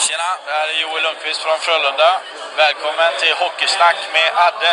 Tjena, det här är Joel Lundqvist från Frölunda. Välkommen till Hockeysnack med Adde.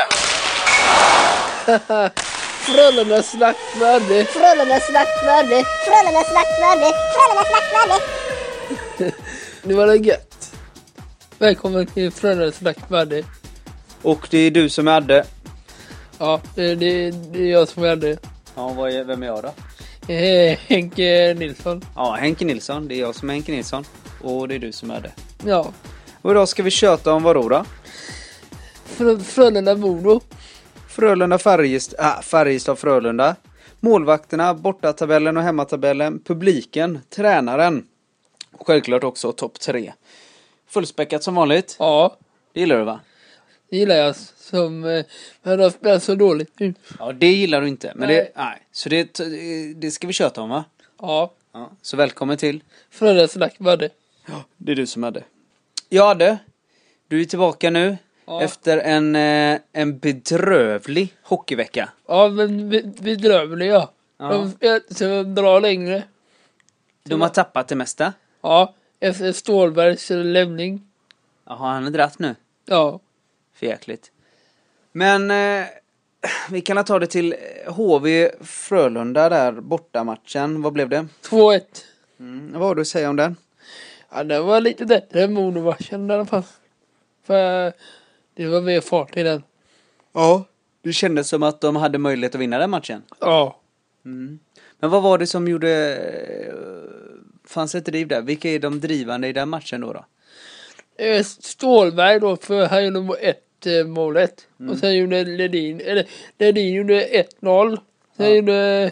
Frölunda snack med Adde. Frölunda snack med Adde. Frölunda snack med Adde. Frölunda snack med Adde. Det var det gött. Välkommen till Frölunda snack med Adde. Och det är du som är Adde. Ja, det är jag som är Adde. Ja, vem är jag då? Henke Nilsson. Ja, Henke Nilsson. Det är jag som är Henke Nilsson. Och det är du som är Adde. Ja. Och idag ska vi köta om vad då? Frölunda Modo. Frölunda Färjestad Frölunda. Målvakterna, bortatabellen och hemmatabellen. Publiken, tränaren. Och självklart också topp 3. Fullspäckat som vanligt. Ja, Det gillar du, va? det gillar jag som han har spelat så dåligt nu. Ja, det gillar du inte. Men Nej. Så det ska vi köta om, va? Ja, Ja, så välkommen till. Frölunda snack med Adde. Ja, det är du som är Adde. Ja, Adde. Du är tillbaka nu. Ja. Efter en bedrövlig hockeyvecka. Ja, men bedrövlig, ja. Ja. De spelar inte så bra längre. De har tappat det mesta. Ja, efter Stålbergs lämning. Jaha, han har dratt nu. Ja. För jäkligt. Men vi kan ta det till HV Frölunda där, bortamatchen. Vad blev det? 2-1. Vad har du att säga om den? Ja, det var lite bättre än Modo-matchen i alla fall. För det var mer fart i den. Ja. Det kändes som att de hade möjlighet att vinna den matchen. Ja. Men vad var det som gjorde... fanns ett driv där? Vilka är de drivande i den matchen då? Stålberg då, för han gjorde målet. Och sen gjorde Ledin gjorde 1-0. Sen gjorde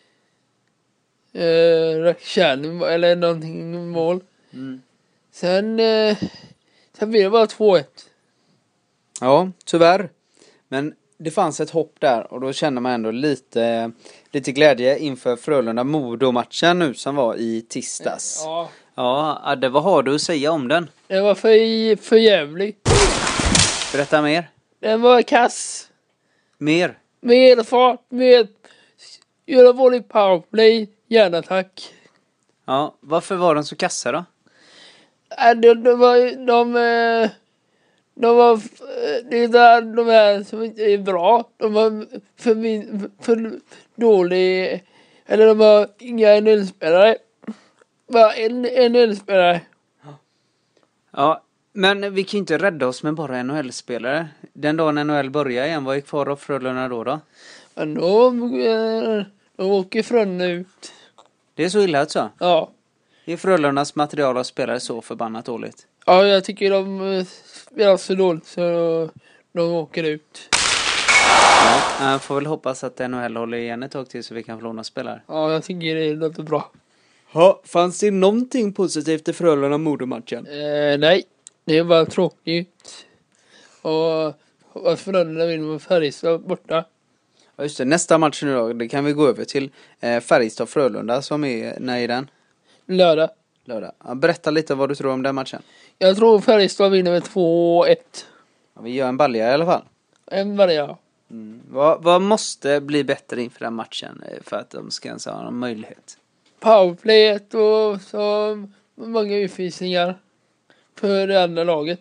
Rakhshani eller någonting mål. Sen blev det bara 2-1. Ja, tyvärr. Men det fanns ett hopp där och då kände man ändå lite glädje inför Frölunda-Modo-matchen nu som var i tisdags. Ja. Ja, Adde, vad har du att säga om den? Det var för jävlig. Berätta mer. Den var kass. Mer. Med fart, med göra vanlig powerplay, gärna tack. Ja, varför var de så kassa då? De var det där de här som inte är bra. De var för dålig, eller de var inga NHL-spelare. Bara en NHL-spelare. Ja, men vi kan inte rädda oss med bara NHL-spelare. Den dagen NHL börjar igen, vad är kvar av Frölunda då? Men de åker Frölunda ut. Det är så illa alltså? Ja. Är Frölundas material av spelare så förbannat dåligt? Ja, jag tycker de spelar så dåligt så de åker ut. Ja, jag får väl hoppas att NHL håller igen ett tag till så vi kan få låna spelare. Ja, jag tycker det låter bra. Ja, fanns det någonting positivt i Frölunda-Modo-matchen? Nej, det är bara tråkigt. Och att Frölunda vinner med Färjestad borta. Ja, just det. Nästa match nu då, det kan vi gå över till Färjestad-Frölunda som är när i den? Lördag. Ja, berätta lite vad du tror om den matchen. Jag tror Färjestad vinner med 2-1. Ja, vi gör en balja i alla fall. En varje. Vad måste bli bättre inför den matchen för att de ska ens ha någon möjlighet? Powerplayet och så många utvisningar för det andra laget.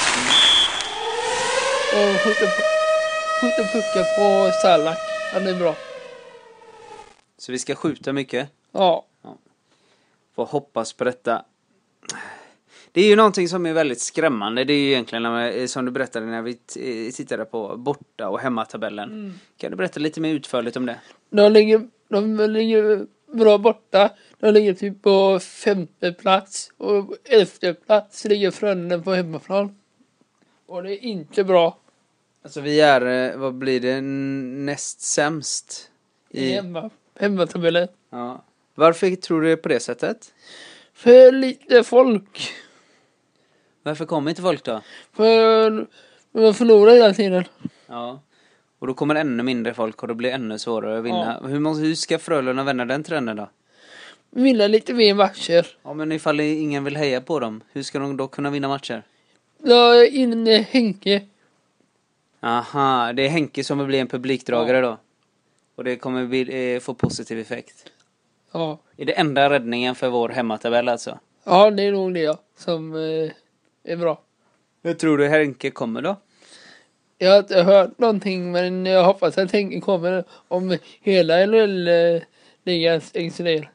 Och skjuta puckar på Salak. Han är bra. Så vi ska skjuta mycket? Ja. Får hoppas på detta. Det är ju någonting som är väldigt skrämmande. Det är ju egentligen som du berättade när vi tittade på borta- och hemmatabellen. Kan du berätta lite mer utförligt om det? De ligger bra borta. De ligger typ på 5:e plats. Och 11:e plats ligger Frölunda på hemmaplan. Och det är inte bra. Alltså vi är, vad blir det, näst sämst I hemmatabellen. Ja. Varför tror du det är på det sättet? För lite folk. Varför kommer inte folk då? För man förlorar hela tiden. Ja. Och då kommer ännu mindre folk och då blir det ännu svårare att vinna. Ja. Hur ska Frölunda vända den trenden då? Vinna lite mer matcher. Ja, men ifall ingen vill heja på dem, hur ska de då kunna vinna matcher? Ja, in Henke. Aha, det är Henke som vill bli en publikdragare då. Och det kommer få positiv effekt. Ja. Är det enda räddningen för vår hemmatabell alltså? Ja, det är nog det som är bra. Hur tror du Henke kommer då? Jag har inte hört någonting, men jag hoppas att Henke kommer om hela NHL-ligan stängs ner.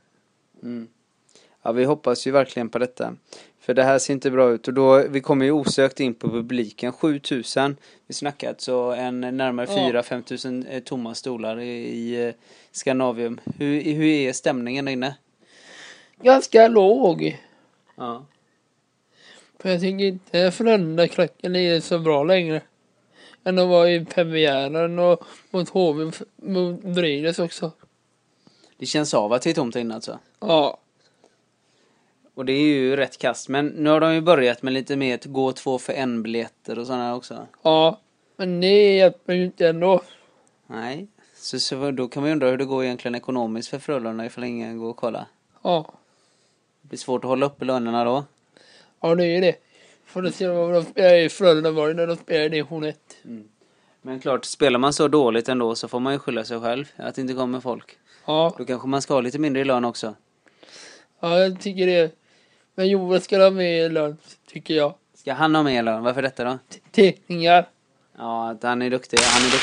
Ja, vi hoppas ju verkligen på detta. För det här ser inte bra ut. Och då, vi kommer ju osökt in på publiken. 7000. Vi snackat så närmare 4-5 tusen tomma stolar i Skandinavium. Hur är stämningen där inne? Ganska låg. Ja. För jag tycker inte Frölunda-klacken är så bra längre. Än de var i premiären och mot HV mot Brynäs också. Det känns av att det är tomt inne alltså. Ja. Och det är ju rätt kast. Men nu har de ju börjat med lite mer att gå 2 för 1 biljetter och sådana också. Ja, men det hjälper ju inte ändå. Nej. Så då kan man ju undra hur det går egentligen ekonomiskt för Frölunda ifall ingen går och kolla. Ja. Det blir svårt att hålla uppe lönerna då. Ja, det är ju det. Får du se vad de spelar i Frölunda när de spelar i division 1. Men klart, spelar man så dåligt ändå så får man ju skylla sig själv att det inte kommer folk. Ja. Då kanske man ska ha lite mindre i lön också. Ja, jag tycker det. Men Joel ska ha med i lön, tycker jag. Ska han ha med i lön? Varför detta då? Teckningar. Ja, att han är duktig.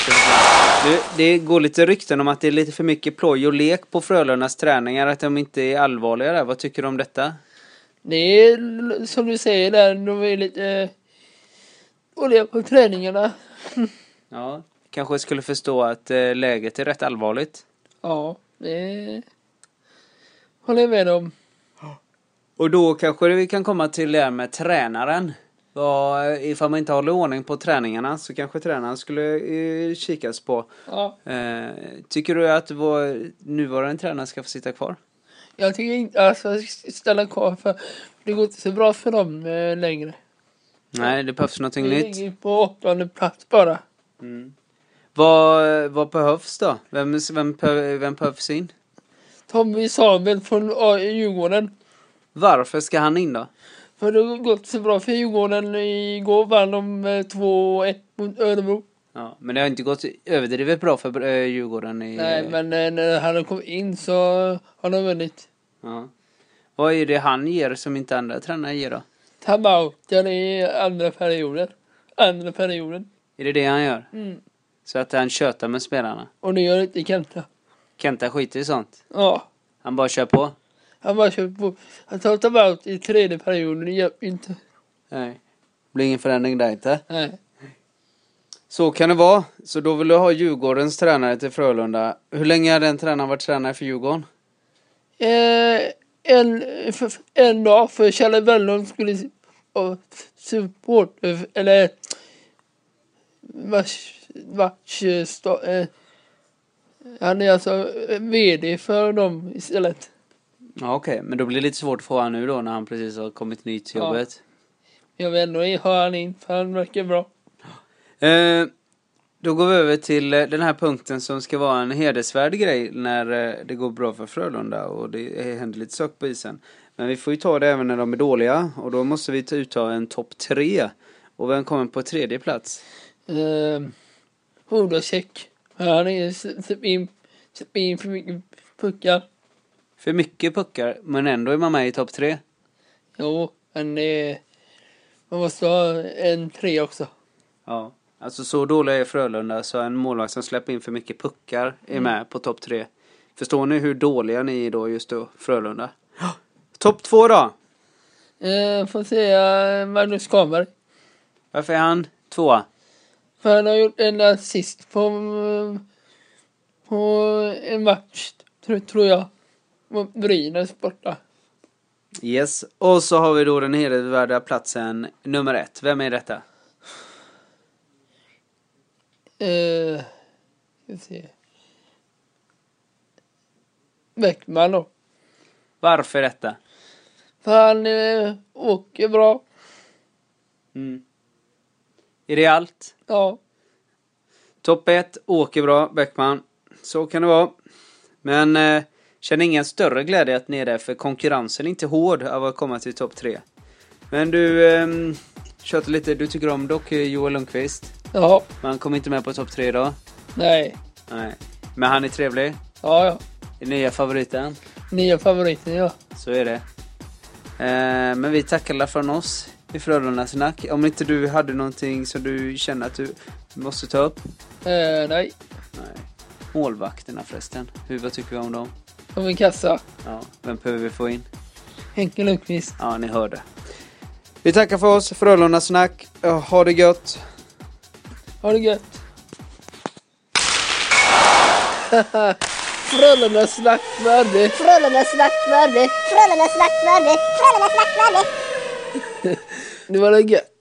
Det går lite rykten om att det är lite för mycket ploj och lek på Frölundas träningar. Att de inte är allvarliga där. Vad tycker du om detta? Det är som du säger där, de är lite dåliga på träningarna. Ja, kanske skulle förstå att läget är rätt allvarligt. Ja, det håller jag med om. Och då kanske vi kan komma till det här med tränaren. Ifall man inte håller ordning på träningarna så kanske tränaren skulle kikas på. Ja. Tycker du att vår nuvarande tränare ska få sitta kvar? Jag tycker inte att jag ska ställa kvar för det går inte så bra för dem längre. Nej, det behövs någonting Vi nytt. ligger på 8:e plats bara. Vad behövs då? Vem behövs in? Tommy Sabel från Djurgården. Varför ska han in då? För det har gått så bra för Djurgården. Igår vann de 2-1 mot Örebro. Ja, men det har inte gått överdrivet bra för Djurgården. Nej, men när han kom in så har de vunnit. Ja. Vad är det han ger som inte andra tränare ger då? Timeouter i andra perioden. Är det han gör? Mm. Så att han tjötar med spelarna? Och det gör inte Kenta. Kenta skiter i sånt? Ja. Han bara kör på? Han bara kör på. Han tar timeout i 3:e perioden. Det gör inte. Nej. Blir ingen förändring där inte? Nej. Så kan det vara. Så då vill du ha Djurgårdens tränare till Frölunda. Hur länge har den tränaren varit tränare för Djurgården? En dag för Kjelle Bellon skulle support eller han är alltså vd för dem istället. Ja, okej. Men då blir det lite svårt för han nu då när han precis har kommit ny till jobbet. Jag vet ändå ha han in för han verkar bra. Då går vi över till den här punkten som ska vara en hedersvärd grej när det går bra för Frölunda och det händer lite saker på isen. Men vi får ju ta det även när de är dåliga och då måste vi ta en topp 3. Och vem kommer på 3:e plats? Hodacek. Han är släppt in för mycket puckar. För mycket puckar, men ändå är man med i topp 3. Jo, men man måste ha en 3 också. Ja, alltså så dåliga är Frölunda så en målvakt som släpper in för mycket puckar är med på topp 3. Förstår ni hur dåliga ni är då just då, Frölunda? Topp 2 då? Får säga Magnus Kahlberg. Varför är han 2? För han har gjort en assist på en match, tror jag. Mot Brynäs borta. Yes, och så har vi då den hedervärda platsen nummer 1. Vem är detta? Ska se. Bäckman då. Varför detta? För han åker bra. Är det allt? Ja. Topp 1, åker bra, Bäckman. Så kan det vara. Men känner ingen större glädje att ni är där för konkurrensen är inte hård av att komma till topp 3. Men du tjötar lite, du tycker om dock Joel Lundqvist. Ja. Men han kommer inte med på topp 3 idag. Nej. Men han är trevlig. Ja. Är nya favoriten? Nya favoriten, ja. Så är det. Men vi tackar alla från oss. i Frölunda-snack. Om inte du hade någonting som du känner att du måste ta upp? Nej. Nej. Målvakterna förresten. Vad tycker vi om dem? Om en kassa. Ja, vem behöver vi få in? Henke Lundqvist. Ja, ni hörde. Vi tackar för oss. Frölunda-snack. Ha det gött. Ha det gött. Frölunda-snack med Arne. Frölunda-snack med Arne. Frölunda-snack med Arne. Frölunda-snack med Arne. Det var det gött.